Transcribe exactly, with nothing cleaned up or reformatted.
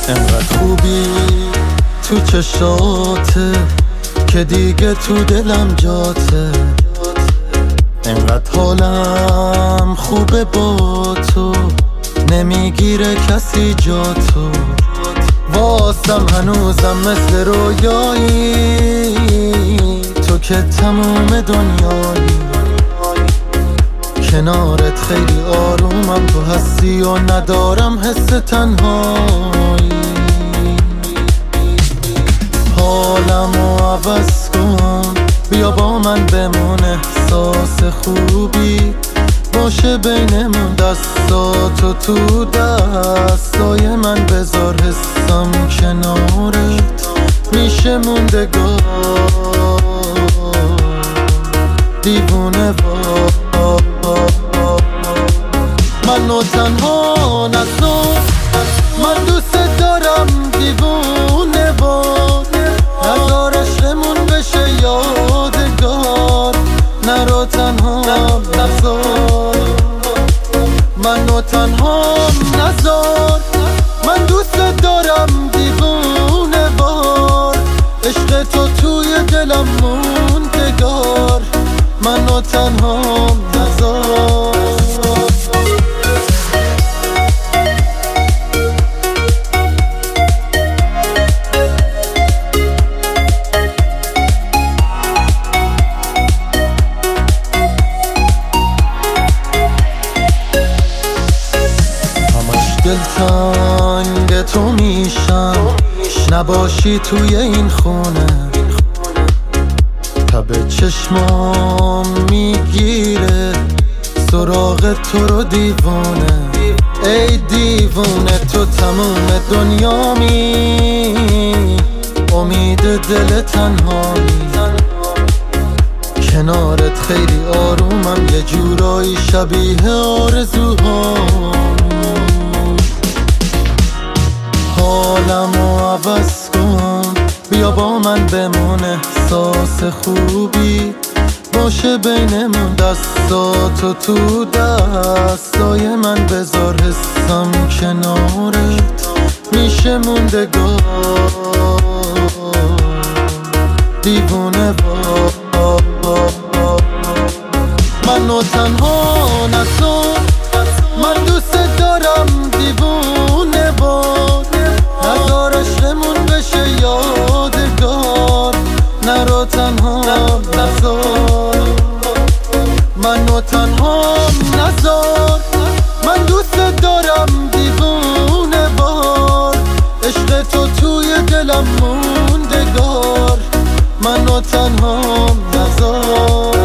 انقدر خوبی تو چشاته که دیگه تو دلم جاته، انقدر حالم خوبه با تو، نمیگیره کسی جاتو. واسم هنوزم مثل رویایی، تو که تموم دنیایی. کنارت خیلی آرومم، تو هستی و ندارم حس تنهایی. حالمو عوض کن، بیا با من بمون، احساس خوبی باشه بینمون. دستاتو تو دستای من بذار، حسم کنارت میشه موندگار. دیوونه با منو تنها نذار، من دوست دارم دیوونه باد. نذار عشقمون بشه یادگار، نرو تنها نذار، منو تنها نذار. من دوست دارم دیوونه بار، عشق تو توی دلم موندگار، منو تنها نذار. دلتنگ تو میشم، نباشی توی این خونه. تب چشمام میگیره، سراغ تو رو دیوونه. ای دیوونه تو تموم دنیامی، امید دل تنهایی. کنارت خیلی آرومم، یه جورایی شبیه آرزوهام. حالمو عوض کن، بیا با من بمون، احساس خوبی باشه بینمون. دستاتو تو دستای من بذار، حسم کنارت میشه موندگار. دیوونه با منو تنها نذار، من دوست دارم دیوونه باد. نذار عشقمون بشه یادگار، نرو تنها نذار، منو تنها نذار. من دوست دارم دیوونه بار، عشق تو توی دلم موندگار، منو تنها نذار.